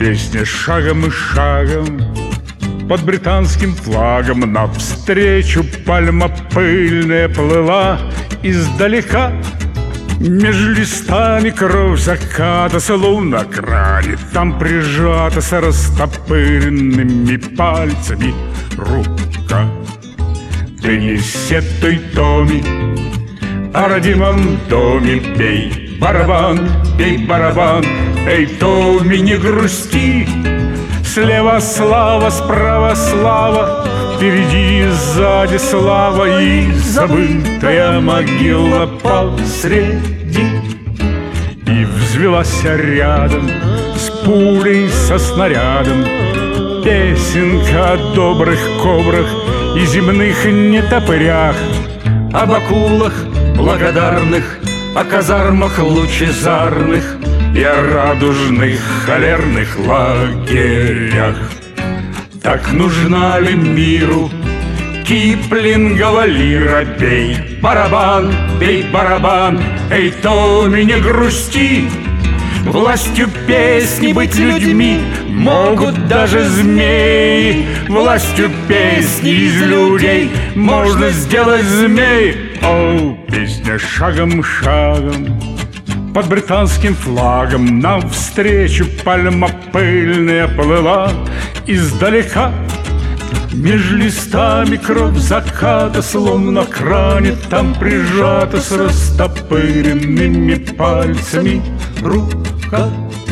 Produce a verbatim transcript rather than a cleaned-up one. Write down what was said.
Песня шагом и шагом под британским флагом навстречу пальма пыльная плыла издалека. Меж листами кровь заката, словно кране, там прижата с растопыренными пальцами рука. Ты не сетуй, Томми, о родимом доме бей барабан, бей барабан. Эй, Томми, не грусти, слева слава, справа слава, впереди и сзади слава, и забытая могила посреди. И взвелась рядом с пулей, со снарядом песенка о добрых кобрах и земных нетопырях, об акулах благодарных, о казармах лучезарных и о радужных холерных лагерях. Так нужна ли миру Киплингова лира? Бей барабан, бей барабан. Эй, Томми, не грусти, властью песни быть людьми могут даже змеи. Властью песни из людей можно сделать змей. О, песня шагом шагом под британским флагом навстречу пальма пыльная плыла издалека. Меж листами кровь заката, словно кране, там прижата с растопыренными пальцами рука.